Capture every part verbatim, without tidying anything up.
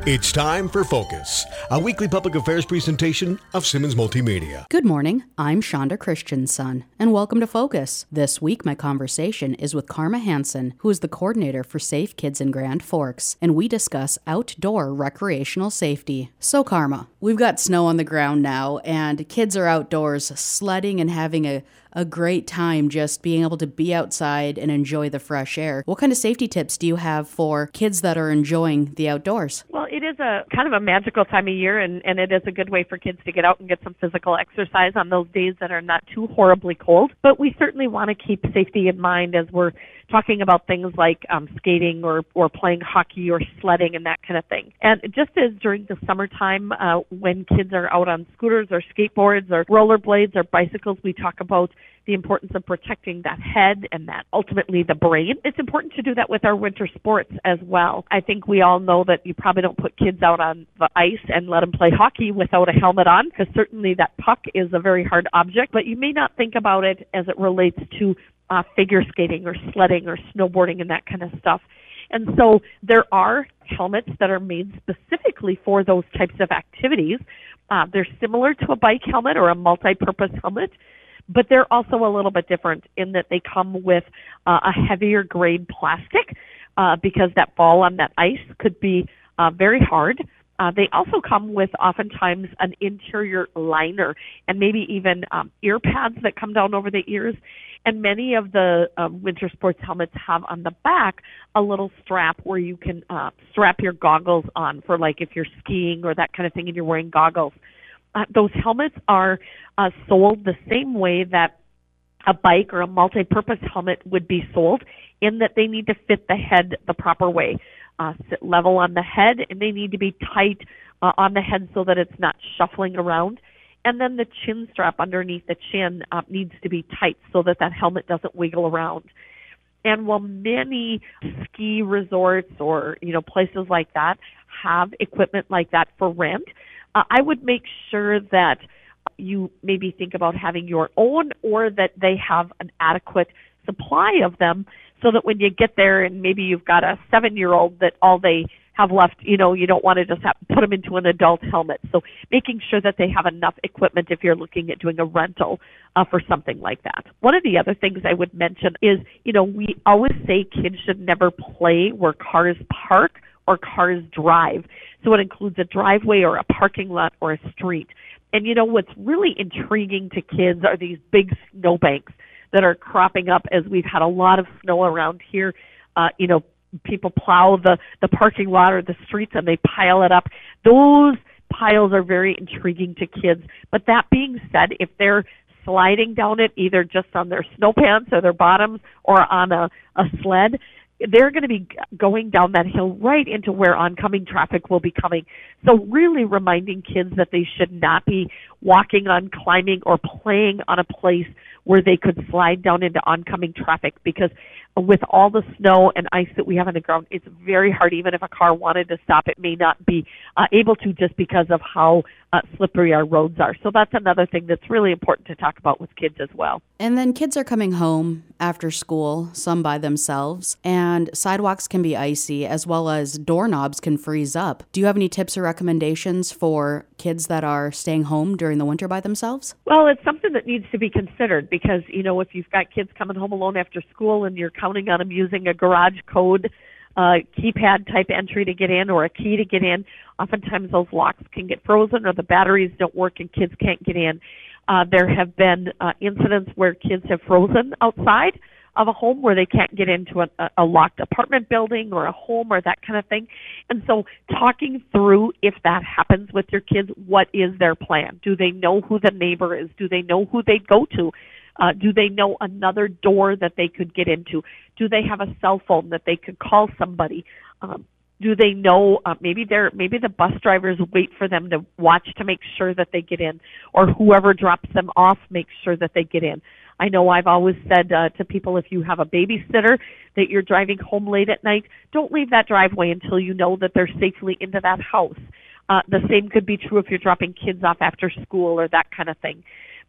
It's time for Focus, a weekly public affairs presentation of Simmons Multimedia. Good morning, I'm Shonda Christensen, and welcome to Focus. This week, my conversation is with Karma Hansen, who is the coordinator for Safe Kids in Grand Forks, and we discuss outdoor recreational safety. So, Karma, we've got snow on the ground now, and kids are outdoors sledding and having a a great time just being able to be outside and enjoy the fresh air. What kind of safety tips do you have for kids that are enjoying the outdoors? Well, it is a kind of a magical time of year, and, and it is a good way for kids to get out and get some physical exercise on those days that are not too horribly cold. But we certainly want to keep safety in mind as we're talking about things like um, skating or, or playing hockey or sledding and that kind of thing. And just as during the summertime, uh, when kids are out on scooters or skateboards or rollerblades or bicycles, we talk about the importance of protecting that head and that ultimately the brain. It's important to do that with our winter sports as well. I think we all know that you probably don't put kids out on the ice and let them play hockey without a helmet on, because certainly that puck is a very hard object, but you may not think about it as it relates to uh, figure skating or sledding or snowboarding and that kind of stuff. And so there are helmets that are made specifically for those types of activities. Uh, they're similar to a bike helmet or a multi-purpose helmet, but they're also a little bit different in that they come with uh, a heavier grade plastic uh, because that fall on that ice could be uh, very hard. Uh, they also come with oftentimes an interior liner and maybe even um, ear pads that come down over the ears. And many of the uh, winter sports helmets have on the back a little strap where you can uh, strap your goggles on for, like, if you're skiing or that kind of thing and you're wearing goggles. Uh, those helmets are uh, sold the same way that a bike or a multi-purpose helmet would be sold, in that they need to fit the head the proper way, uh, sit level on the head, and they need to be tight uh, on the head so that it's not shuffling around. And then the chin strap underneath the chin uh, needs to be tight so that that helmet doesn't wiggle around. And while many ski resorts or, you know, places like that have equipment like that for rent, uh, I would make sure that you maybe think about having your own, or that they have an adequate supply of them, so that when you get there and maybe you've got a seven-year-old that all they have left, you know, you don't want to just have, put them into an adult helmet. So making sure that they have enough equipment if you're looking at doing a rental uh, for something like that. One of the other things I would mention is, you know, we always say kids should never play where cars park or cars drive. So it includes a driveway or a parking lot or a street. And, you know, what's really intriguing to kids are these big snowbanks that are cropping up as we've had a lot of snow around here. Uh, you know, people plow the, the parking lot or the streets and they pile it up. Those piles are very intriguing to kids. But that being said, if they're sliding down it, either just on their snow pants or their bottoms or on a, a sled, they're going to be going down that hill right into where oncoming traffic will be coming. So really reminding kids that they should not be walking on, climbing, or playing on a place where they could slide down into oncoming traffic, because with all the snow and ice that we have on the ground, it's very hard. Even if a car wanted to stop, it may not be uh, able to, just because of how uh, slippery our roads are. So that's another thing that's really important to talk about with kids as well. And then kids are coming home after school, some by themselves, and sidewalks can be icy, as well as doorknobs can freeze up. Do you have any tips or recommendations for kids that are staying home during the winter by themselves? Well, it's something that needs to be considered, because, you know, if you've got kids coming home alone after school and you're counting on them using a garage code uh, keypad type entry to get in, or a key to get in, oftentimes those locks can get frozen or the batteries don't work and kids can't get in. Uh, there have been uh, incidents where kids have frozen outside of a home where they can't get into a, a locked apartment building or a home or that kind of thing. And so talking through, if that happens with your kids, what is their plan? Do they know who the neighbor is? Do they know who they'd go to? Uh, do they know another door that they could get into? Do they have a cell phone that they could call somebody? Um, do they know uh, maybe they're maybe the bus drivers wait for them to watch to make sure that they get in, or whoever drops them off makes sure that they get in. I know I've always said uh, to people, if you have a babysitter that you're driving home late at night, don't leave that driveway until you know that they're safely into that house. Uh, the same could be true if you're dropping kids off after school or that kind of thing.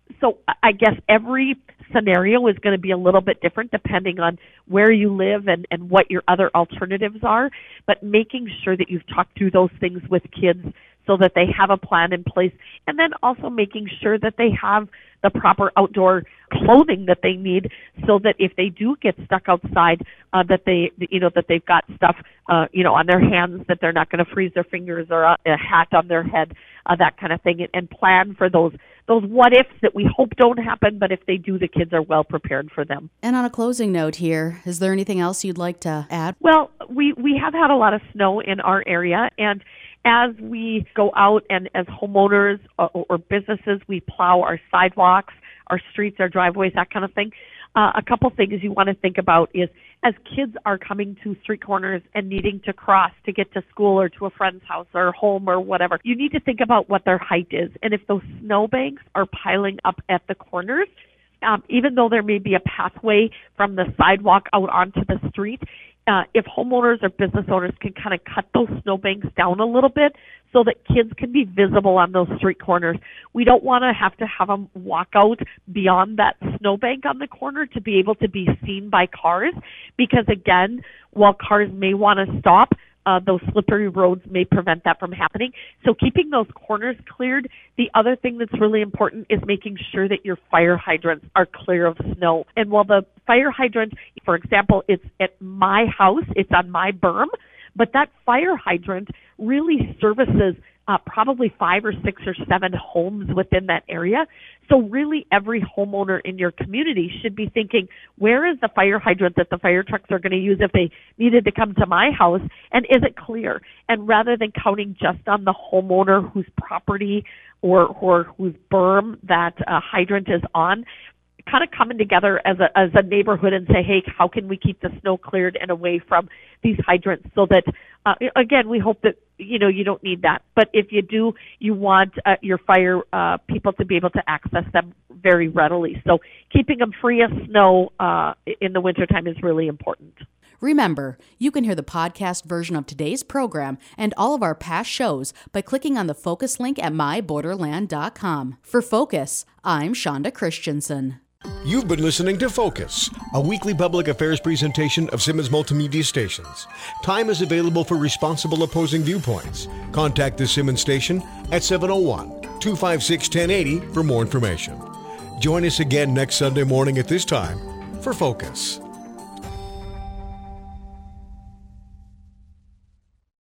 So I guess every scenario is going to be a little bit different depending on where you live and, and what your other alternatives are, but making sure that you've talked through those things with kids so that they have a plan in place, and then also making sure that they have the proper outdoor clothing that they need so that if they do get stuck outside, uh, that they, you know, that they've got stuff, uh, you know, on their hands, that they're not going to freeze their fingers, or a, a hat on their head, uh, that kind of thing, and, and plan for those those what-ifs that we hope don't happen, but if they do, the kids are well prepared for them. And on a closing note here, is there anything else you'd like to add? Well, we, we have had a lot of snow in our area, and as we go out and as homeowners or, or businesses, we plow our sidewalks, our streets, our driveways, that kind of thing. Uh, a couple things you want to think about is as kids are coming to street corners and needing to cross to get to school or to a friend's house or home or whatever, you need to think about what their height is. And if those snowbanks are piling up at the corners, um, even though there may be a pathway from the sidewalk out onto the street, Uh, if homeowners or business owners can kind of cut those snowbanks down a little bit so that kids can be visible on those street corners. We don't want to have to have them walk out beyond that snowbank on the corner to be able to be seen by cars, because again, while cars may want to stop, Uh, those slippery roads may prevent that from happening. So keeping those corners cleared. The other thing that's really important is making sure that your fire hydrants are clear of snow. And while the fire hydrant, for example, it's at my house, it's on my berm, but that fire hydrant really services uh, probably five or six or seven homes within that area. So really every homeowner in your community should be thinking, where is the fire hydrant that the fire trucks are going to use if they needed to come to my house, and is it clear? And rather than counting just on the homeowner whose property or, or whose berm that uh, hydrant is on, kind of coming together as a as a neighborhood and say, hey, how can we keep the snow cleared and away from these hydrants so that, uh, again, we hope that, you know, you don't need that. But if you do, you want uh, your fire uh, people to be able to access them very readily. So keeping them free of snow uh, in the wintertime is really important. Remember, you can hear the podcast version of today's program and all of our past shows by clicking on the Focus link at my borderland dot com. For Focus, I'm Shonda Christensen. You've been listening to Focus, a weekly public affairs presentation of Simmons Multimedia Stations. Time is available for responsible opposing viewpoints. Contact the Simmons station at seven oh one, two five six, one oh eight oh for more information. Join us again next Sunday morning at this time for Focus.